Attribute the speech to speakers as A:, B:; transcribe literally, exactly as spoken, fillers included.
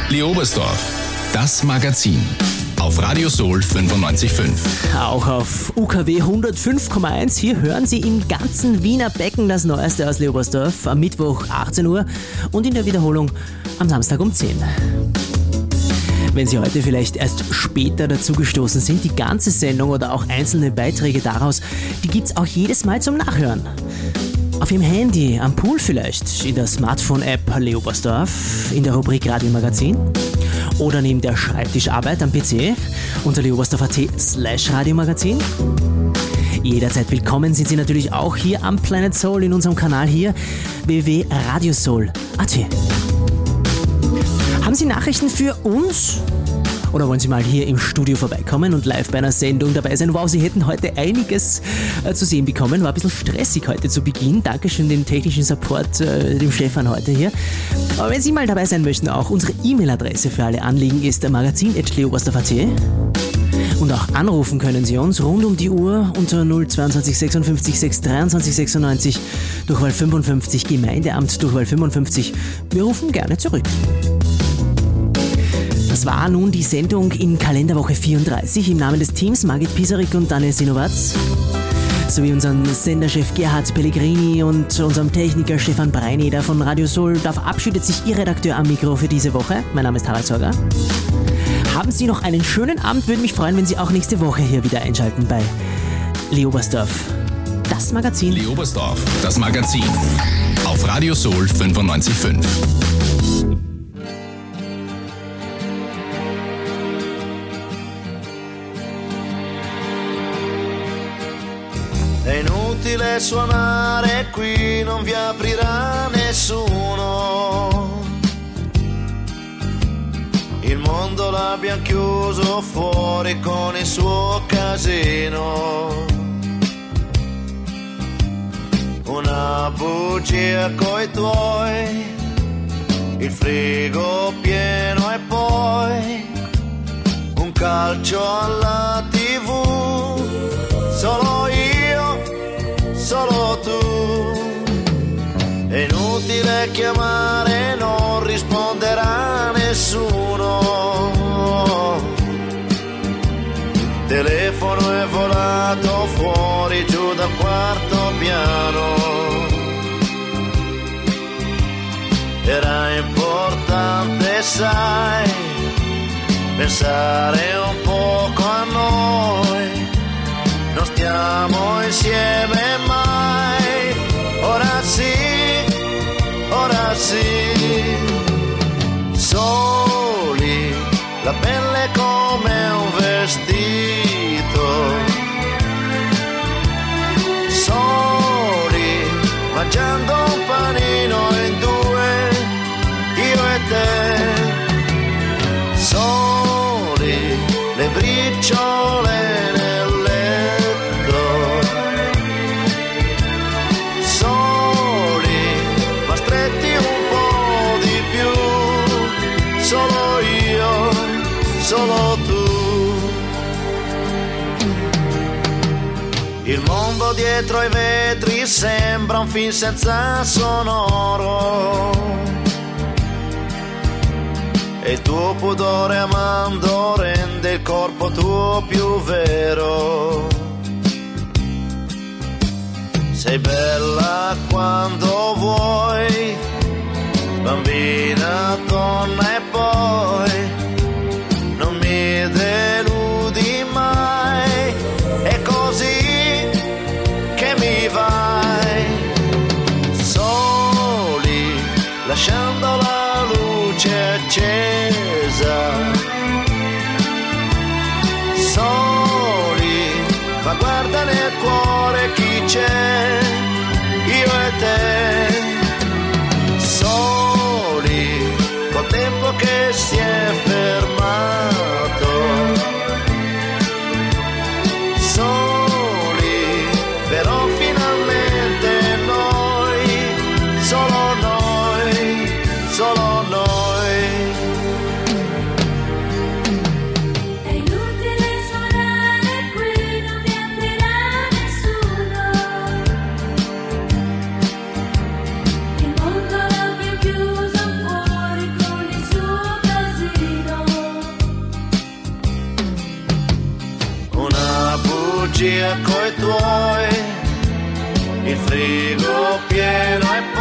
A: Leobersdorf, das Magazin. Auf Radio Soul fünfundneunzig Komma fünf.
B: Auch auf U K W hundertfünf Komma eins. Hier hören Sie im ganzen Wiener Becken das Neueste aus Leobersdorf am Mittwoch achtzehn Uhr und in der Wiederholung am Samstag um zehn. Wenn Sie heute vielleicht erst später dazugestoßen sind, die ganze Sendung oder auch einzelne Beiträge daraus, die gibt's auch jedes Mal zum Nachhören. Auf Ihrem Handy, am Pool vielleicht, in der Smartphone-App Leobersdorf, in der Rubrik Radio Magazin oder neben der Schreibtischarbeit am P C unter leobersdorf.at slash Radiomagazin. Jederzeit willkommen sind Sie natürlich auch hier am Planet Soul in unserem Kanal hier w w w punkt radiosoul punkt a t. Haben Sie Nachrichten für uns? Oder wollen Sie mal hier im Studio vorbeikommen und live bei einer Sendung dabei sein? Wow, Sie hätten heute einiges äh, zu sehen bekommen. War ein bisschen stressig heute zu Beginn. Dankeschön dem technischen Support, äh, dem Stefan heute hier. Aber wenn Sie mal dabei sein möchten, auch unsere E-Mail-Adresse für alle Anliegen ist magazin at leobersdorf punkt a t. Und auch anrufen können Sie uns rund um die Uhr unter null zweiundzwanzig sechsundfünfzig sechs dreiundzwanzig sechsundneunzig, Durchwahl fünfundfünfzig, Gemeindeamt, Durchwahl fünfundfünfzig. Wir rufen gerne zurück. Das war nun die Sendung in Kalenderwoche vierunddreißig im Namen des Teams Margit Pisarik und Daniel Sinowatz sowie unseren Senderchef Gerhard Pellegrini und unserem Techniker Stefan Breineder von Radio Soul. Da verabschiedet sich Ihr Redakteur am Mikro für diese Woche. Mein Name ist Harald Sorger. Haben Sie noch einen schönen Abend. Würde mich freuen, wenn Sie auch nächste Woche hier wieder einschalten bei Leobersdorf, das Magazin.
A: Leobersdorf, das Magazin. Auf Radio Soul fünfundneunzig Komma fünf.
C: È inutile suonare qui, non vi aprirà nessuno. Il mondo l'abbiamo chiuso fuori con il suo casino. Una bugia coi tuoi, il frigo pieno e poi un calcio alla tivù. Solo io, solo tu. È inutile chiamare, non risponderà nessuno. Il telefono è volato fuori giù dal quarto piano. Era importante, sai, pensare un poco a noi. Non stiamo insieme mai, ora sì, ora sì. Soli, la pelle come un vestito. Soli, mangiando un panino in due, io e te. Soli, le briciole nel letto. Soli, ma stretti un po' di più. Solo io, solo tu. Il mondo dietro ai vetri sembra un film senza sonoro. E il tuo pudore amando rende il corpo tuo più vero. Sei bella quando vuoi, bambina, donna e poi non mi deludi mai. È così che mi vai. Soli, lasciando la luce accesa. Soli, ma guarda nel cuore chi c'è, io e te. Soli, col tempo che si è fermato. Soli, però finalmente noi, solo noi, solo noi.
D: È inutile suonare qui, non vi aprirà nessuno. Il mondo l'abbiamo chiuso fuori con il suo casino.
C: bugia coi tuoi, il frigo pieno e